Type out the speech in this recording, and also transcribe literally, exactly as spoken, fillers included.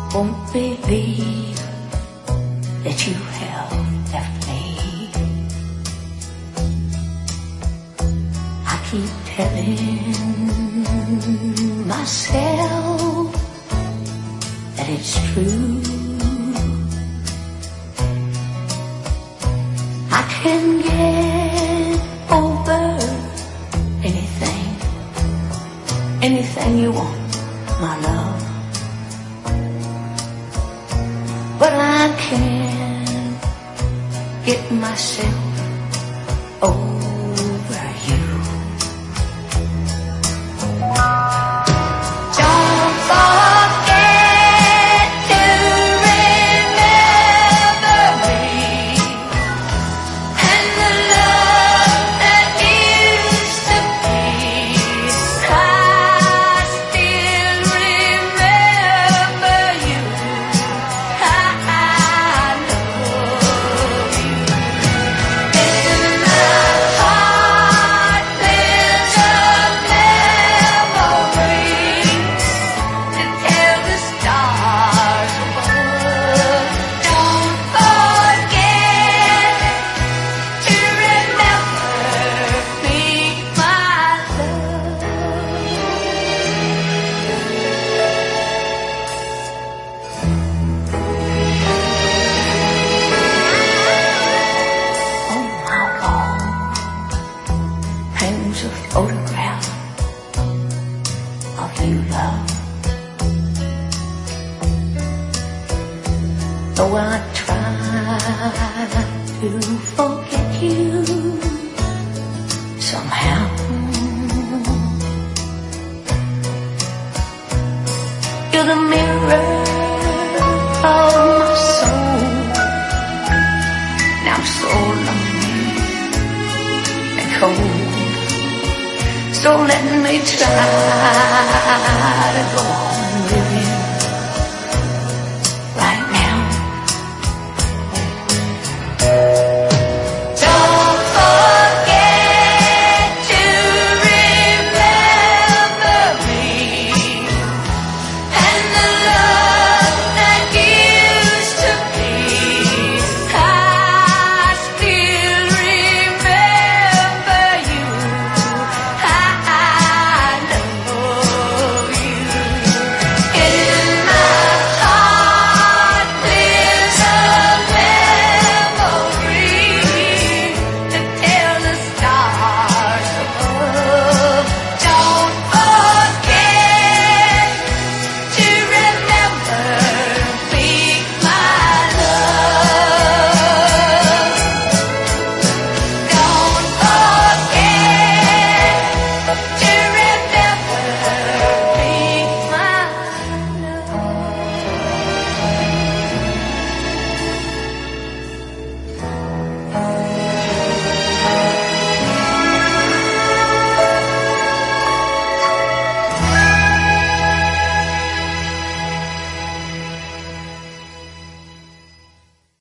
won't believe that you have left me. I keep telling myself that it's true. I can get over anything, anything you want, my love. But I can't get myself over you. Don't forget to remember me and the love that used to be. I still remember you. I hangs a photograph of you, love. Though I try to forget you somehow, you're the mirror of my soul. Now I'm so lonely and cold, so let me try to go on.